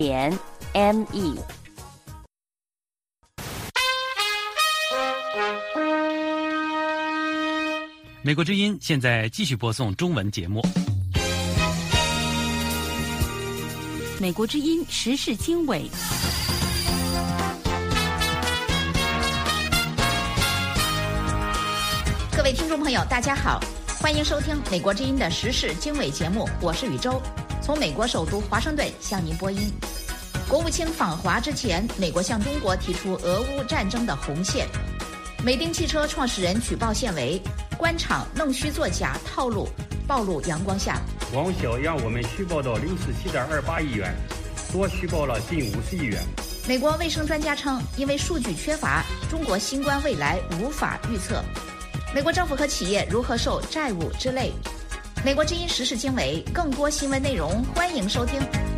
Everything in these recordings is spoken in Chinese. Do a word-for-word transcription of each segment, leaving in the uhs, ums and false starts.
点 M E。 美国之音现在继续播送中文节目。 美国之音时事经纬。 各位听众朋友，大家好，欢迎收听美国之音的时事经纬节目，我是宇宙，从美国首都华盛顿向您播音。国务卿访华之前，美国向中国提出俄乌战争的红线。美的汽车创始人举报现为官场弄虚作假套路暴露阳光下， 王小让我们虚报到六十七点二八亿元，多虚报了近五十亿元。 美国卫生专家称，因为数据缺乏，中国新冠未来无法预测。美国政府和企业如何受债务之累？美国之音时事经纬，更多新闻内容，欢迎收听。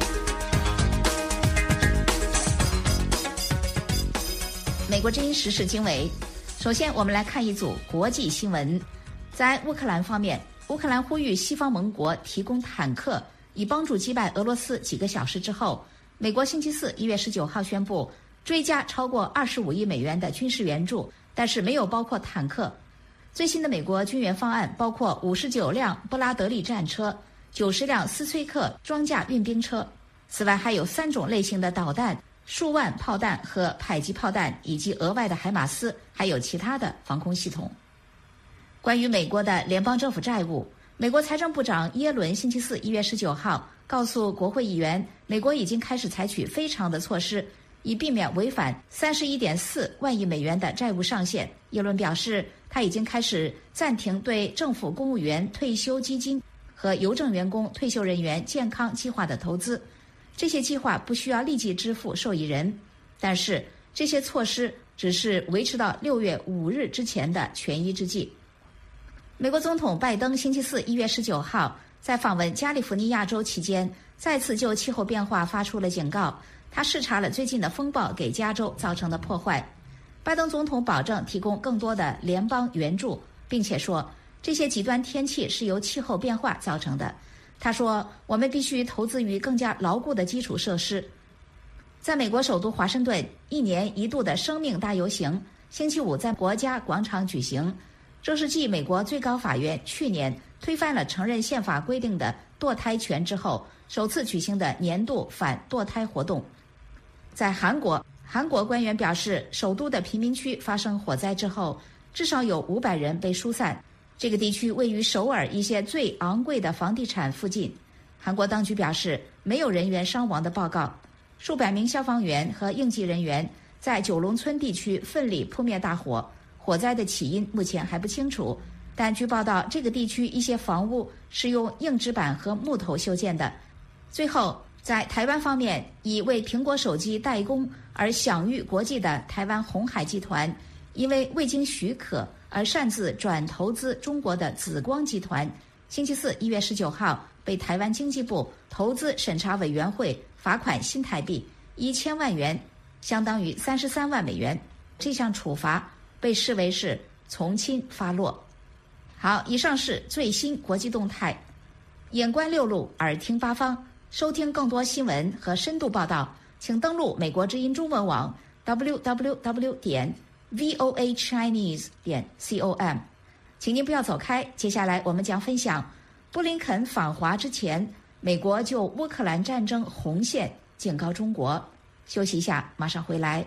美国之音时事经纬，首先我们来看一组国际新闻。在乌克兰方面，乌克兰呼吁西方盟国提供坦克，以帮助击败俄罗斯。几个小时之后，美国星期四一月十九号宣布追加超过二十五亿美元的军事援助，但是没有包括坦克。最新的美国军援方案包括五十九辆布拉德利战车、九十辆斯崔克装甲运兵车，此外还有三种类型的导弹、数万炮弹和迫击炮弹，以及额外的海马斯，还有其他的防空系统。关于美国的联邦政府债务，美国财政部长耶伦星期四一月十九号告诉国会议员，美国已经开始采取非常的措施，以避免违反三十一点四万亿美元的债务上限。耶伦表示，他已经开始暂停对政府公务员退休基金和邮政员工退休人员健康计划的投资。这些计划不需要立即支付受益人，但是这些措施只是维持到六月五日之前的权宜之计。美国总统拜登星期四一月十九号在访问加利福尼亚州期间，再次就气候变化发出了警告。他视察了最近的风暴给加州造成的破坏。拜登总统保证提供更多的联邦援助，并且说这些极端天气是由气候变化造成的。他说，我们必须投资于更加牢固的基础设施。在美国首都华盛顿，一年一度的生命大游行星期五在国家广场举行，这是继美国最高法院去年推翻了承认宪法规定的堕胎权之后首次举行的年度反堕胎活动。在韩国，韩国官员表示，首都的贫民区发生火灾之后，至少有五百人被疏散。这个地区位于首尔一些最昂贵的房地产附近。韩国当局表示，没有人员伤亡的报告。数百名消防员和应急人员在九龙村地区奋力扑灭大火。火灾的起因目前还不清楚，但据报道，这个地区一些房屋是用硬纸板和木头修建的。最后，在台湾方面，以为苹果手机代工而享誉国际的台湾鸿海集团，因为未经许可而擅自转投资中国的紫光集团，星期四一月十九号被台湾经济部投资审查委员会罚款新台币一千万元，相当于三十三万美元。这项处罚被视为是从轻发落。好，以上是最新国际动态，眼观六路，耳听八方。收听更多新闻和深度报道，请登录美国之音中文网 double u double u double u 点 voa chinese 点 com。请您不要走开，接下来我们将分享布林肯访华之前，美国就乌克兰战争红线警告中国。休息一下，马上回来。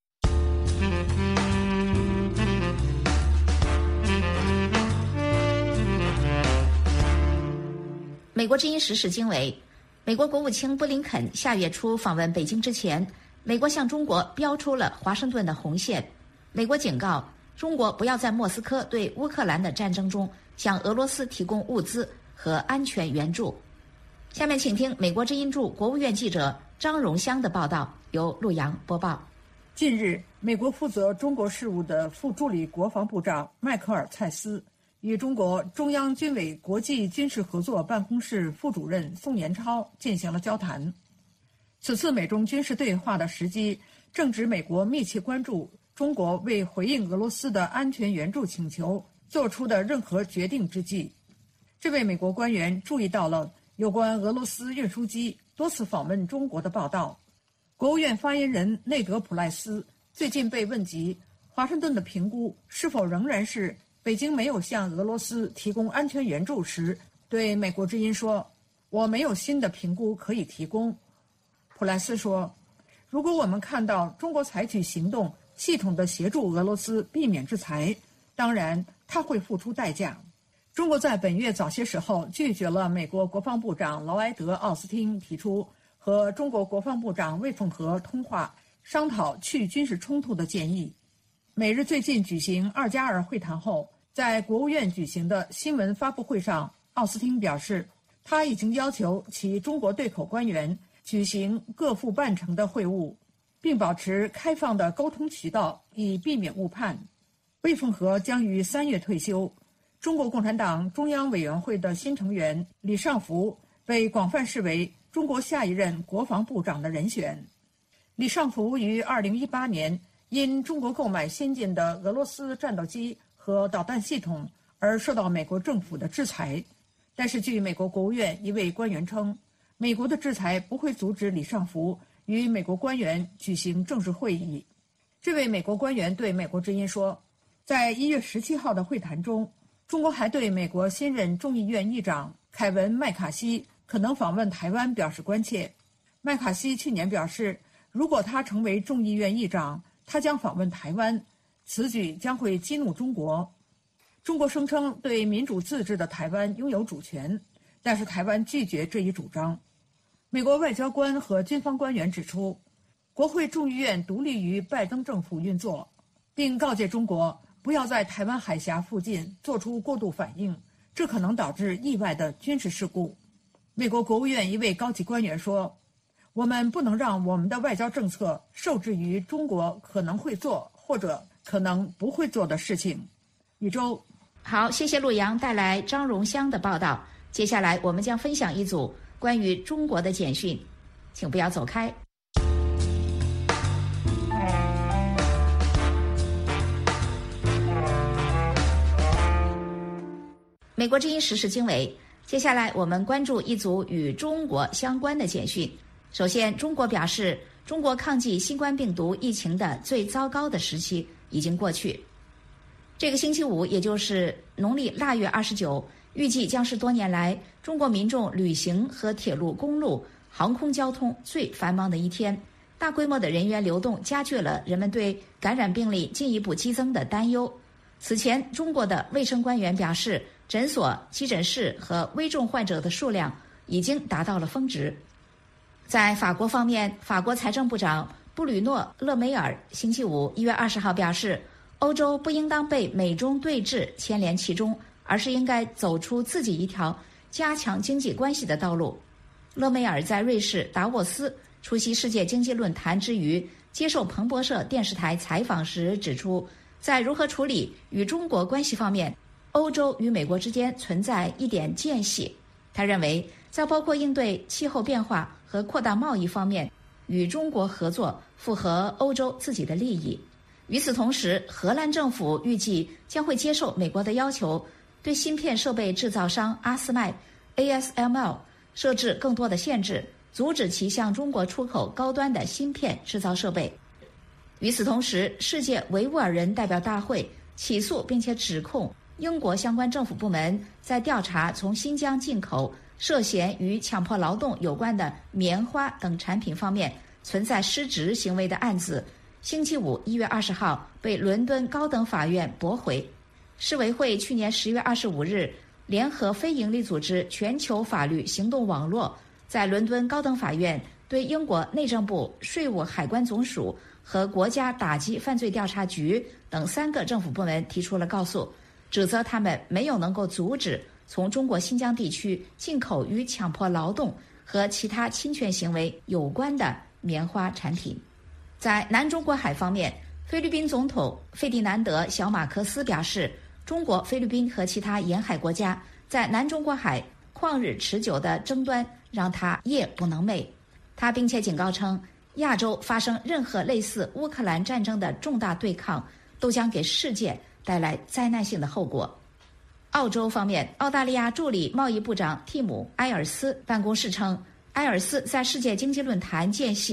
美国之音时事经纬，美国国务卿布林肯下月初访问北京之前，美国向中国标出了华盛顿的红线。美国警告中国不要在莫斯科对乌克兰的战争中向俄罗斯提供物资和安全援助。下面请听美国之音驻国务院记者张荣香的报道，由陆洋播报。 近日，美国负责中国事务的副助理国防部长迈克尔·蔡斯与中国中央军委国际军事合作办公室副主任宋延超进行了交谈。此次美中军事对话的时机正值美国密切关注中国为回应俄罗斯的安全援助请求做出的任何决定之际。这位美国官员注意到了有关俄罗斯运输机多次访问中国的报道， 国务院发言人内德普赖斯最近被问及华盛顿的评估是否仍然是北京没有向俄罗斯提供安全援助时，对美国之音说：“我没有新的评估可以提供。”普莱斯说：“如果我们看到中国采取行动，系统地协助俄罗斯避免制裁，当然他会付出代价。”中国在本月早些时候拒绝了美国国防部长劳埃德·奥斯汀提出和中国国防部长魏凤和通话，商讨去军事冲突的建议。美日最近举行二加二会谈后，在国务院举行的新闻发布会上，奥斯汀表示，他已经要求其中国对口官员举行各负半程的会晤，并保持开放的沟通渠道，以避免误判。魏凤和将于三月退休。中国共产党中央委员会的新成员李尚福被广泛视为中国下一任国防部长的人选。李尚福于二零一八年因中国购买先进的俄罗斯战斗机和导弹系统而受到美国政府的制裁，但是据美国国务院一位官员称，美国的制裁不会阻止李尚福与美国官员举行正式会议。这位美国官员对美国之音说，在一月十七号的会谈中，中国还对美国新任众议院议长凯文·麦卡锡可能访问台湾表示关切。麦卡锡去年表示，如果他成为众议院议长，他将访问台湾，此举将会激怒中国。中国声称对民主自治的台湾拥有主权，但是台湾拒绝这一主张。美国外交官和军方官员指出，国会众议院独立于拜登政府运作，并告诫中国不要在台湾海峡附近做出过度反应，这可能导致意外的军事事故。美国国务院一位高级官员说，我们不能让我们的外交政策受制于中国可能会做或者可能不会做的事情。宇宙， 好，谢谢陆阳带来张荣香的报道。接下来我们将分享一组关于中国的简讯，请不要走开。美国之音时事经纬，接下来我们关注一组与中国相关的简讯。首先，中国表示，中国抗击新冠病毒疫情的最糟糕的时期已经过去。这个星期五，也就是农历腊月二十九，预计将是多年来中国民众旅行和铁路、公路、航空交通最繁忙的一天。大规模的人员流动加剧了人们对感染病例进一步激增的担忧。此前，中国的卫生官员表示，诊所、急诊室和危重患者的数量已经达到了峰值。在法国方面，法国财政部长布吕诺·勒梅尔星期五一月二十号表示，欧洲不应当被美中对峙牵连其中，而是应该走出自己一条加强经济关系的道路。勒梅尔在瑞士达沃斯出席世界经济论坛之余，接受彭博社电视台采访时指出，在如何处理与中国关系方面，欧洲与美国之间存在一点间隙。他认为，在包括应对气候变化和扩大贸易方面，与中国合作符合欧洲自己的利益。与此同时，荷兰政府预计将会接受美国的要求，对芯片设备制造商阿斯麦 A S M L 设置更多的限制，阻止其向中国出口高端的芯片制造设备。与此同时，世界维吾尔人代表大会起诉并且指控英国相关政府部门在调查从新疆进口涉嫌与强迫劳动有关的棉花等产品方面存在失职行为的案子，星期五一月二十号被伦敦高等法院驳回。世委会去年十月二十五日联合非营利组织全球法律行动网络，在伦敦高等法院对英国内政部、税务海关总署和国家打击犯罪调查局等三个政府部门提出了告诉，指责他们没有能够阻止从中国新疆地区进口与强迫劳动和其他侵权行为有关的棉花产品。在南中国海方面，菲律宾总统费迪南德·小马克思表示，中国、菲律宾和其他沿海国家在南中国海旷日持久的争端让他夜不能寐。他并且警告称，亚洲发生任何类似乌克兰战争的重大对抗，都将给世界带来灾难性的后果。澳洲方面，澳大利亚助理贸易部长蒂姆·埃尔斯办公室称，埃尔斯在世界经济论坛间隙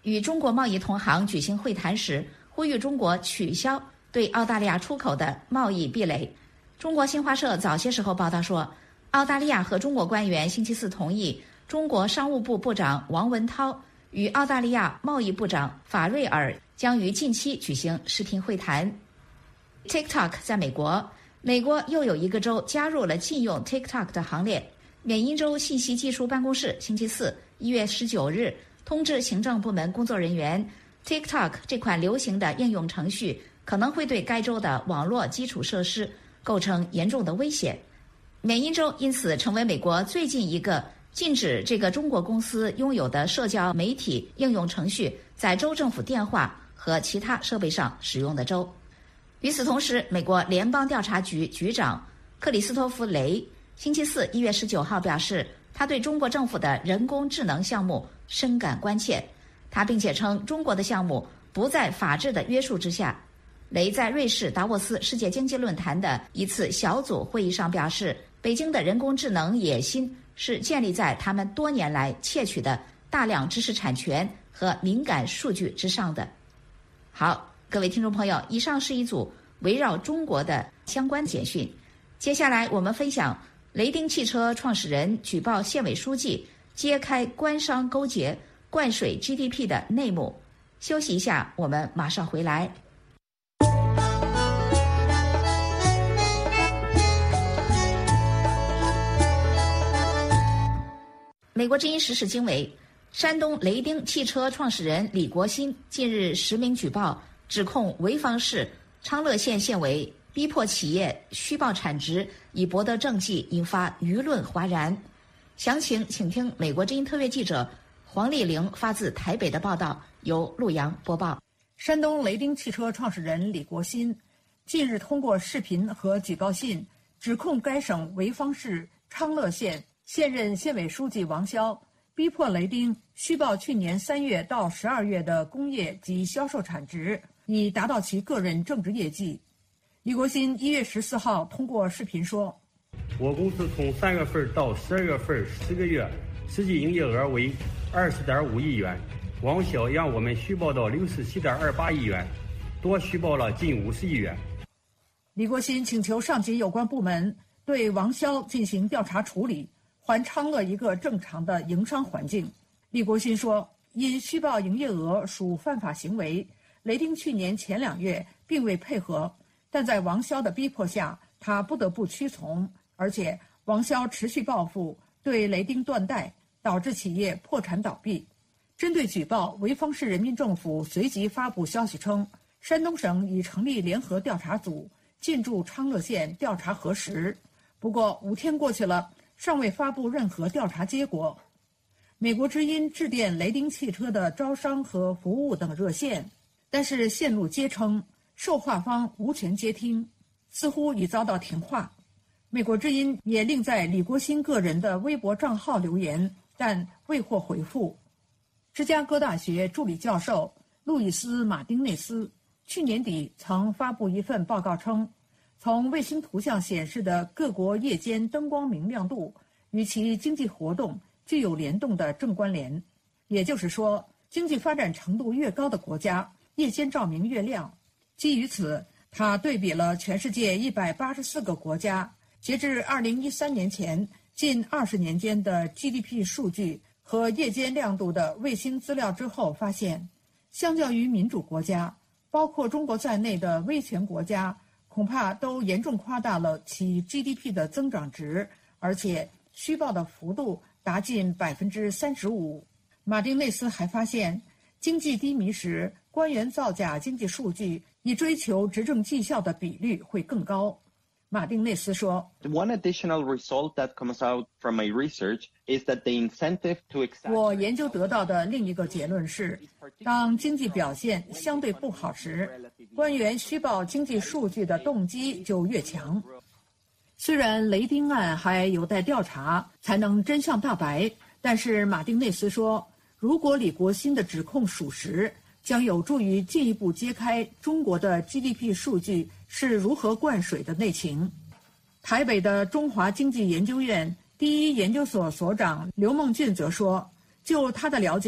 与中国贸易同行举行会谈时，呼吁中国取消对澳大利亚出口的贸易壁垒。中国新华社早些时候报道说，澳大利亚和中国官员星期四同意中国商务部部长王文涛与澳大利亚贸易部长法瑞尔将于近期举行视频会谈。 TikTok 在美国，美国又有一个州加入了禁用 TikTok 的行列。缅因州信息技术办公室星期四一月十九日通知行政部门工作人员， TikTok 这款流行的应用程序可能会对该州的网络基础设施构成严重的威胁。缅因州因此成为美国最近一个禁止这个中国公司拥有的社交媒体应用程序在州政府电话和其他设备上使用的州。与此同时，美国联邦调查局局长克里斯托弗·雷星期四一月十九号表示，他对中国政府的人工智能项目深感关切。他并且称中国的项目不在法治的约束之下。雷在瑞士达沃斯世界经济论坛的一次小组会议上表示，北京的人工智能野心是建立在他们多年来窃取的大量知识产权和敏感数据之上的。好，各位听众朋友，以上是一组围绕中国的相关简讯。接下来我们分享雷丁汽车创始人举报县委书记揭开官商勾结灌水 G D P 的内幕。休息一下，我们马上回来。美国之音时事经纬，山东雷丁汽车创始人李国新近日实名举报，指控潍坊市昌乐县县委逼迫企业虚报产值以博得政绩，引发舆论哗然。详情请听美国之音特约记者黄丽玲发自台北的报道，由陆阳播报。 山东雷丁汽车创始人李国新近日通过视频和举报信，指控该省潍坊市昌乐县现任县委书记王骁逼迫雷丁虚报去年三月到十二月的工业及销售产值，以达到其个人政治业绩。李国新一月十四号通过视频说， 我公司从三月份到十二月份十个月实际营业额为二十点五亿元，王骁让我们虚报到六十七点二八亿元，多虚报了近五十亿元。 李国新请求上级有关部门对王骁进行调查处理，还昌乐一个正常的营商环境。李国新说，因虚报营业额属犯法行为，雷丁去年前两月并未配合，但在王骁的逼迫下，他不得不屈从，而且王骁持续报复，对雷丁断贷，导致企业破产倒闭。针对举报，潍坊市人民政府随即发布消息称，山东省已成立联合调查组，进驻昌乐县调查核实。不过五天过去了，尚未发布任何调查结果。美国之音致电雷丁汽车的招商和服务等热线，但是线路皆称受话方无权接听，似乎已遭到停话。美国之音也另在李国新个人的微博账号留言，但未获回复。芝加哥大学助理教授路易斯·马丁内斯去年底曾发布一份报告称，从卫星图像显示的各国夜间灯光明亮度与其经济活动具有联动的正关联，也就是说，经济发展程度越高的国家，夜间照明越亮。基于此，他对比了全世界一百八十四个国家截至二零一三年前近二十年间的 G D P 数据和夜间亮度的卫星资料之后，发现，相较于民主国家，包括中国在内的威权国家，恐怕都严重夸大了其 G D P 的增长值，而且虚报的幅度达近百分之三十五。马丁内斯还发现，经济低迷时，官员造假经济数据以追求执政绩效的比率会更高。马丁内斯说 One additional result that comes out from my research is that the incentive to exaggerate 我研究得到的另一个结论是，当经济表现相对不好时，官员虚报经济数据的动机就越强。虽然雷丁案还有待调查才能真相大白，但是马丁内斯说，如果李国新的指控属实，将有助于进一步揭开中国的 G D P 数据是如何灌水的内情。台北的中华经济研究院第一研究所所长刘梦俊则说，就他的了解，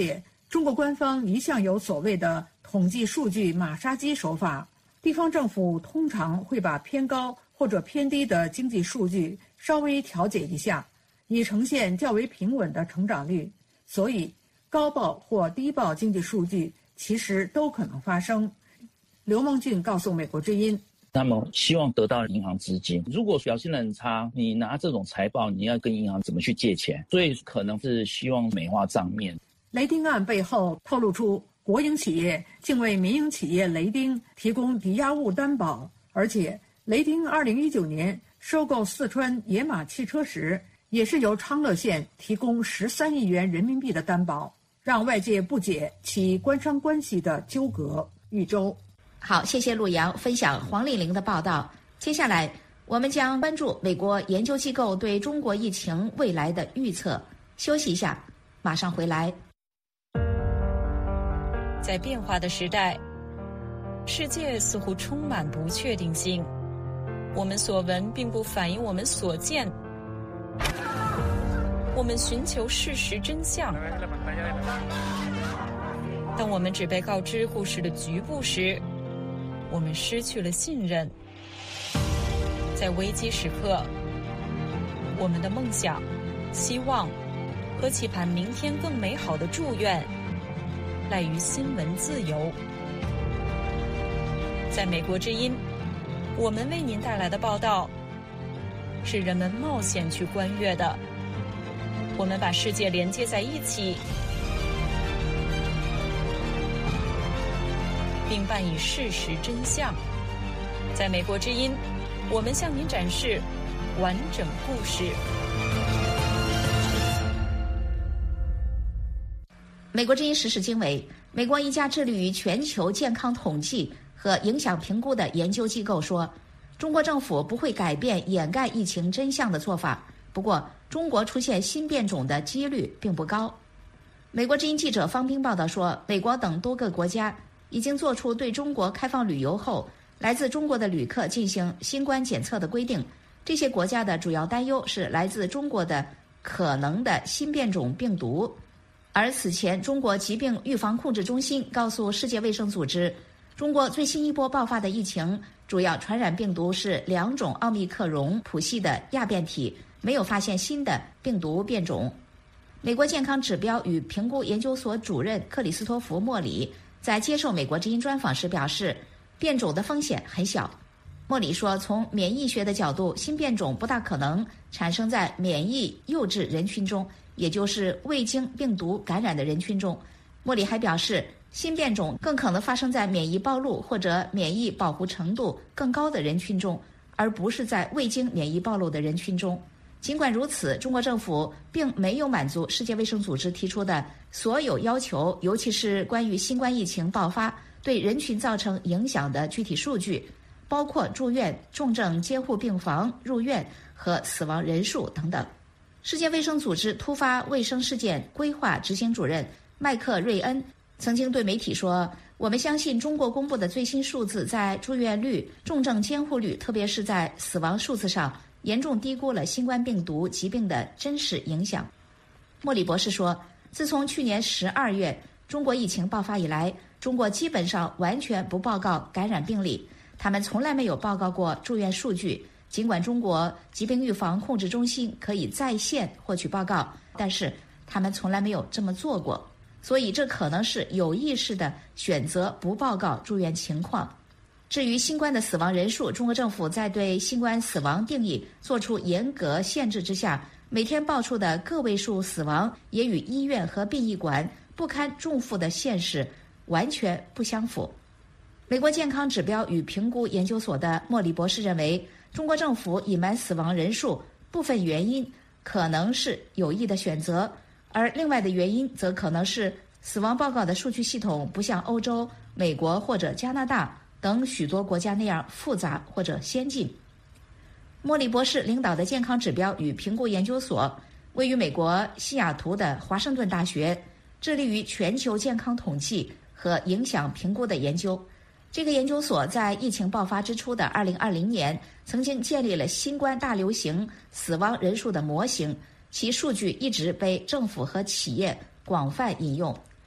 中国官方一向有所谓的统计数据马杀鸡手法，地方政府通常会把偏高或者偏低的经济数据稍微调节一下，以呈现较为平稳的成长率。所以高报或低报经济数据其实都可能发生。刘梦俊告诉美国之音， 他们希望得到银行资金，如果表现得很差，你拿这种财报，你要跟银行怎么去借钱？所以可能是希望美化账面。 雷丁案背后透露出国营企业竟为民营企业雷丁提供抵押物担保，而且雷丁二零一九年收购四川野马汽车时，也是由昌乐县提供十三亿元人民币的担保，让外界不解其官商关系的纠葛。豫州， 好，谢谢陆阳分享黄丽玲的报道。接下来我们将关注美国研究机构对中国疫情未来的预测。休息一下，马上回来。 在变化的时代，世界似乎充满不确定性，我们所闻并不反映我们所见，我们寻求事实真相。当我们只被告知故事的局部时，我们失去了信任。在危机时刻，我们的梦想、希望和期盼明天更美好的祝愿赖于新闻自由。在美国之音，我们为您带来的报道是人们冒险去观阅的。我们把世界连接在一起，并伴以事实真相。在美国之音，我们向您展示完整故事。 美国之音时事经纬，美国一家致力于全球健康统计和影响评估的研究机构说，中国政府不会改变掩盖疫情真相的做法，不过中国出现新变种的几率并不高。美国之音记者方斌报道说，美国等多个国家已经做出对中国开放旅游后来自中国的旅客进行新冠检测的规定，这些国家的主要担忧是来自中国的可能的新变种病毒。而此前，中国疾病预防控制中心告诉世界卫生组织，中国最新一波爆发的疫情主要传染病毒是两种奥密克戎谱系的亚变体，没有发现新的病毒变种。美国健康指标与评估研究所主任克里斯托弗·莫里在接受美国之音专访时表示，变种的风险很小。莫里说，从免疫学的角度，新变种不大可能产生在免疫幼稚人群中，也就是未经病毒感染的人群中。莫里还表示，新变种更可能发生在免疫暴露或者免疫保护程度更高的人群中，而不是在未经免疫暴露的人群中。尽管如此，中国政府并没有满足世界卫生组织提出的所有要求，尤其是关于新冠疫情爆发对人群造成影响的具体数据，包括住院、重症监护病房入院和死亡人数等等。世界卫生组织突发卫生事件规划执行主任麦克瑞恩曾经对媒体说，我们相信中国公布的最新数字在住院率、重症监护率，特别是在死亡数字上严重低估了新冠病毒疾病的真实影响。莫里博士说，自从去年十二月中国疫情爆发以来，中国基本上完全不报告感染病例，他们从来没有报告过住院数据。尽管中国疾病预防控制中心可以在线获取报告，但是他们从来没有这么做过，所以这可能是有意识的选择不报告住院情况。至于新冠的死亡人数，中国政府在对新冠死亡定义做出严格限制之下，每天报出的个位数死亡也与医院和殡仪馆不堪重负的现实完全不相符。美国健康指标与评估研究所的莫里博士认为，中国政府隐瞒死亡人数部分原因可能是有意的选择，而另外的原因则可能是死亡报告的数据系统不像欧洲、美国或者加拿大等许多国家那样复杂或者先进。莫里博士领导的健康指标与评估研究所位于美国西雅图的华盛顿大学，致力于全球健康统计和影响评估的研究。这个研究所在疫情爆发之初的二零二零年曾经建立了新冠大流行死亡人数的模型，其数据一直被政府和企业广泛引用。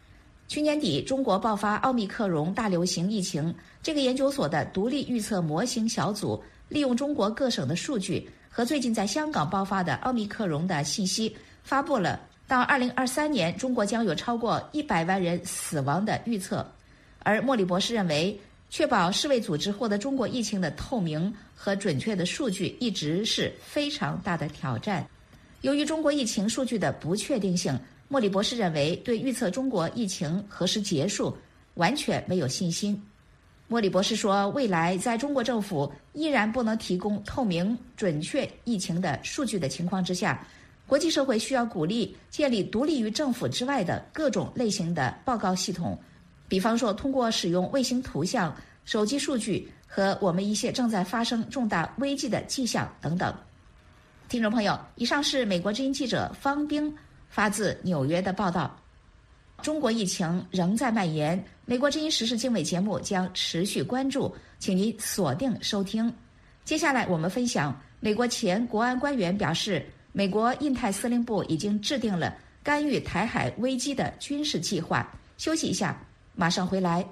去年底，中国爆发奥密克戎大流行疫情，这个研究所的独立预测模型小组利用中国各省的数据和最近在香港爆发的奥密克戎的信息，发布了到二零二三年中国将有超过一百万人死亡的预测。而莫里博士认为，确保世卫组织获得中国疫情的透明和准确的数据一直是非常大的挑战。由于中国疫情数据的不确定性，莫里博士认为对预测中国疫情何时结束完全没有信心。莫里博士说，未来在中国政府依然不能提供透明准确疫情的数据的情况之下，国际社会需要鼓励建立独立于政府之外的各种类型的报告系统，比方说通过使用卫星图像、手机数据和我们一些正在发生重大危机的迹象等等。听众朋友，以上是美国之音记者方冰发自纽约的报道。中国疫情仍在蔓延，美国之音时事经纬节目将持续关注，请您锁定收听。接下来我们分享，美国前国安官员表示，美国印太司令部已经制定了干预台海危机的军事计划。休息一下，马上回来。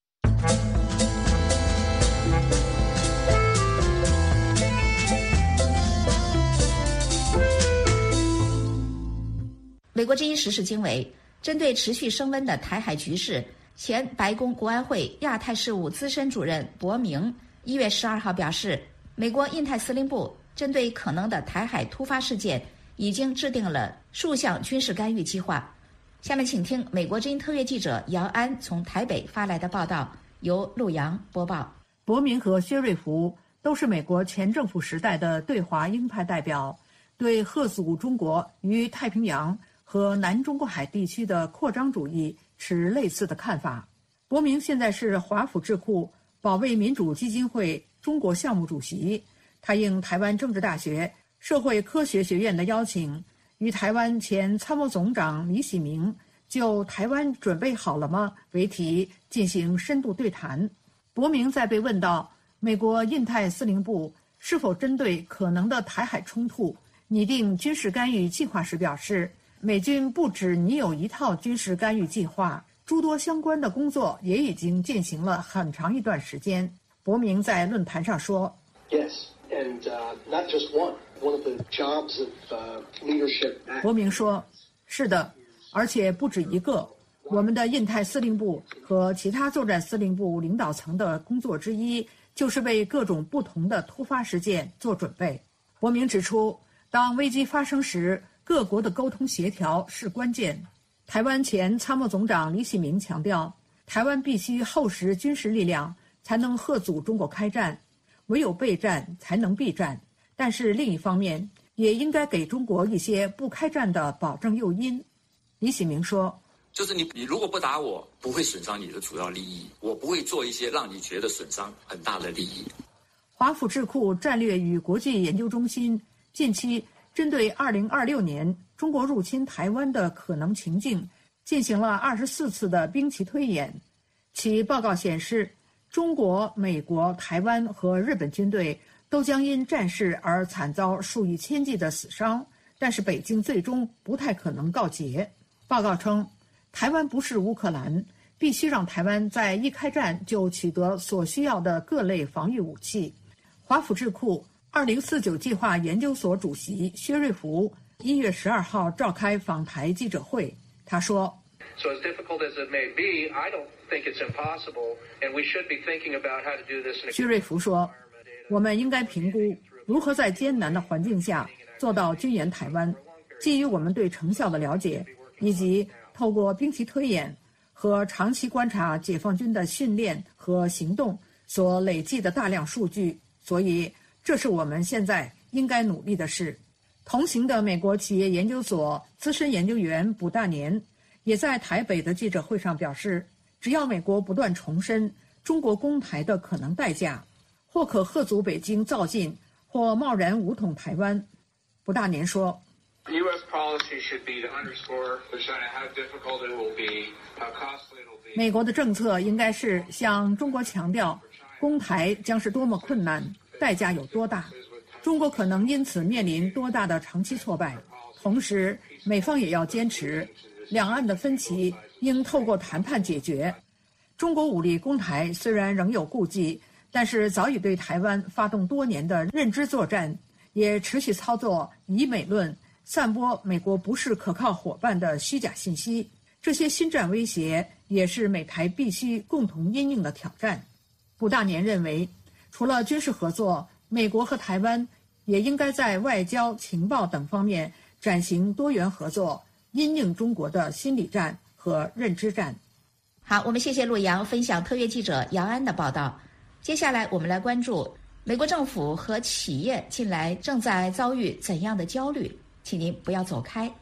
美国之音时事经纬针对持续升温的台海局势，前白宫国安会亚太事务资深主任博明一月十二号表示，美国印太司令部针对可能的台海突发事件，已经制定了数项军事干预计划。下面请听美国之音特约记者姚安从台北发来的报道，由陆洋播报。 博明和薛瑞福都是美国前政府时代的对华鹰派代表，对吓阻中国于太平洋和南中国海地区的扩张主义持类似的看法。博明现在是华府智库保卫民主基金会中国项目主席，他应台湾政治大学社会科学学院的邀请，与台湾前参谋总长李喜明就台湾准备好了吗为题进行深度对谈。博明在被问到美国印太司令部是否针对可能的台海冲突拟定军事干预计划时表示，美军不止拟有一套军事干预计划，诸多相关的工作也已经进行了很长一段时间。博明在论坛上说 Yes, and, uh, not just one. One of the jobs of, uh, leadership. 博明说，是的，而且不止一个。我们的印太司令部和其他作战司令部领导层的工作之一，就是为各种不同的突发事件做准备。博明指出，当危机发生时，各国的沟通协调是关键。台湾前参谋总长李喜明强调，台湾必须厚实军事力量，才能吓阻中国开战，唯有备战才能避战。但是另一方面，也应该给中国一些不开战的保证诱因。李喜明说， 就是你你如果不打我，不会损伤你的主要利益，我不会做一些让你觉得损伤很大的利益。 华府智库战略与国际研究中心近期针对二零二六年中国入侵台湾的可能情境进行了二十四次的兵棋推演。其报告显示，中国、美国、台湾和日本军队都将因战事而惨遭数以千计的死伤，但是北京最终不太可能告捷。报告称，台湾不是乌克兰，必须让台湾在一开战就取得所需要的各类防御武器。华府智库二零四九计划研究所主席薛瑞福一月十二号召开访台记者会，他说 So as difficult as it may be, I don't think it's impossible, and we should be thinking about how to do this. 薛瑞福说，我们应该评估如何在艰难的环境下做到军援台湾，基于我们对成效的了解，以及透过兵棋推演和长期观察解放军的训练和行动所累积的大量数据，所以这是我们现在应该努力的事。同行的美国企业研究所资深研究员卜大年也在台北的记者会上表示，只要美国不断重申中国攻台的可能代价，或可吓阻北京造进，或贸然武统台湾。卜大年说， U S policy should be to underscore how difficult it will be, how costly it will be. 美国的政策应该是向中国强调攻台将是多么困难，代价有多大，中国可能因此面临多大的长期挫败。同时美方也要坚持两岸的分歧应透过谈判解决。中国武力攻台虽然仍有顾忌，但是早已对台湾发动多年的认知作战，也持续操作以美论，散播美国不是可靠伙伴的虚假信息。这些新战威胁也是美台必须共同因应的挑战。卜大年认为，除了军事合作，美国和台湾也应该在外交、情报等方面展行多元合作，因应中国的心理战和认知战。 好，我们谢谢陆洋分享特约记者杨安的报道。接下来我们来关注美国政府和企业近来正在遭遇怎样的焦虑，请您不要走开。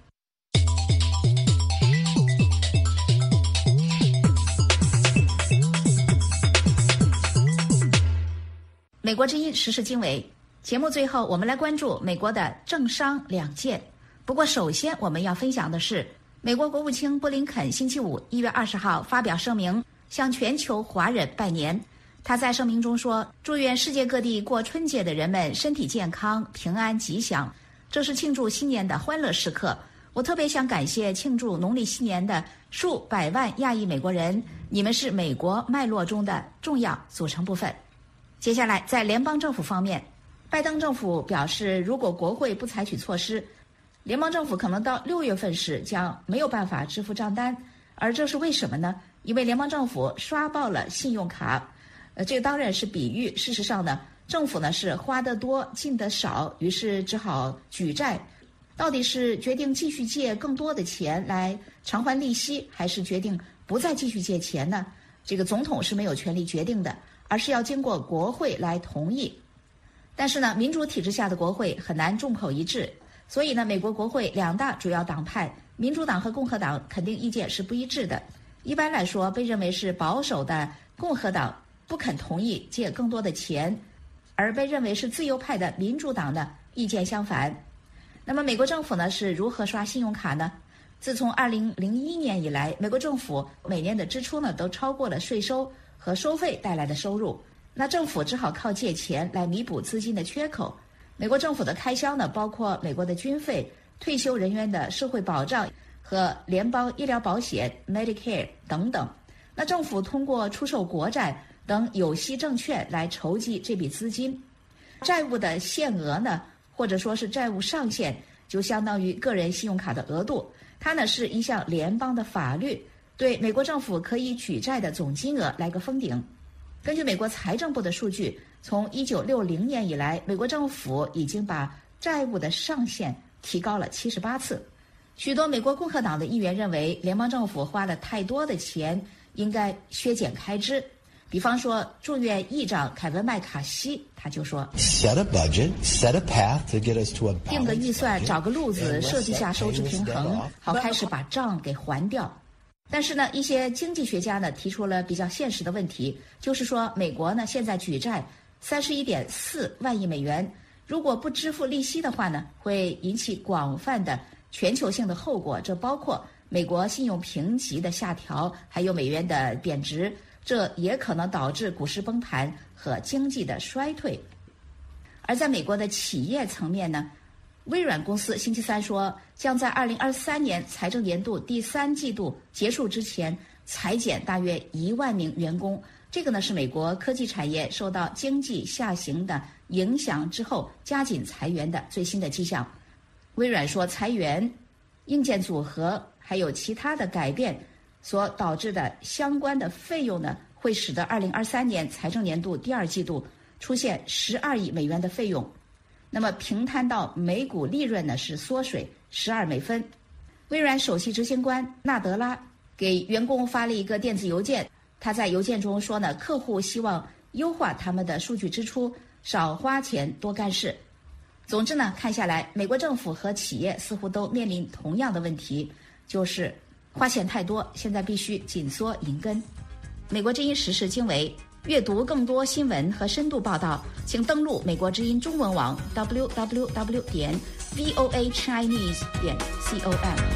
美国之音时事经纬节目最后，我们来关注美国的政商两件。不过首先我们要分享的是，美国国务卿布林肯星期五一月二十号发表声明，向全球华人拜年。他在声明中说，祝愿世界各地过春节的人们身体健康、平安吉祥，这是庆祝新年的欢乐时刻。我特别想感谢庆祝农历新年的数百万亚裔美国人，你们是美国脉络中的重要组成部分。接下来，在联邦政府方面，拜登政府表示，如果国会不采取措施，联邦政府可能到六月份时将没有办法支付账单。而这是为什么呢？因为联邦政府刷爆了信用卡。呃，这个当然是比喻。事实上呢，政府呢是花得多进得少，于是只好举债。到底是决定继续借更多的钱来偿还利息，还是决定不再继续借钱呢？这个总统是没有权利决定的，而是要经过国会来同意。但是呢，民主体制下的国会很难众口一致，所以呢，美国国会两大主要党派，民主党和共和党肯定意见是不一致的。一般来说，被认为是保守的共和党不肯同意借更多的钱，而被认为是自由派的民主党呢，意见相反。那么美国政府呢是如何刷信用卡呢？自从二零零一年以来，美国政府每年的支出呢都超过了税收和收费带来的收入，那政府只好靠借钱来弥补资金的缺口。美国政府的开销呢，包括美国的军费、退休人员的社会保障和联邦医疗保险 Medicare 等等。那政府通过出售国债等有息证券来筹集这笔资金。债务的限额呢，或者说是债务上限，就相当于个人信用卡的额度。它呢是一项联邦的法律，对美国政府可以举债的总金额来个封顶。根据美国财政部的数据，从一九六零年以来，美国政府已经把债务的上限提高了七十八次。许多美国共和党的议员认为，联邦政府花了太多的钱，应该削减开支。比方说，众院议长凯文·麦卡锡他就说 ：“Set a budget, set a path to get us to a balance. 定个预算，找个路子，设计下收支平衡，好开始把账给还掉。”但是呢，一些经济学家呢提出了比较现实的问题，就是说，美国呢现在举债三十一点四万亿美元，如果不支付利息的话呢，会引起广泛的全球性的后果，这包括美国信用评级的下调，还有美元的贬值。这也可能导致股市崩盘和经济的衰退。而在美国的企业层面呢，微软公司星期三说，将在二零二三年财政年度第三季度结束之前裁减大约一万名员工。这个呢是美国科技产业受到经济下行的影响之后加紧裁员的最新的迹象。微软说，裁员、硬件组合还有其他的改变所导致的相关的费用呢，会使得二零二三年财政年度第二季度出现十二亿美元的费用。那么平摊到每股利润呢是缩水十二美分。微软首席执行官纳德拉给员工发了一个电子邮件，他在邮件中说呢，客户希望优化他们的数据支出，少花钱多干事。总之呢，看下来，美国政府和企业似乎都面临同样的问题，就是花钱太多，现在必须紧缩银根。美国之音时事经纬，阅读更多新闻和深度报道，请登录美国之音中文网 double u double u double u 点 voa chinese 点 com。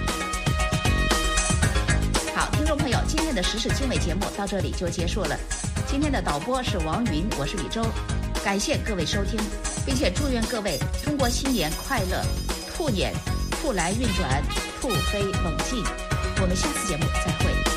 好，听众朋友，今天的时事经纬节目到这里就结束了。今天的导播是王云，我是李周，感谢各位收听，并且祝愿各位中国新年快乐，兔年兔来运转，兔飞猛进。 我们下次节目再会。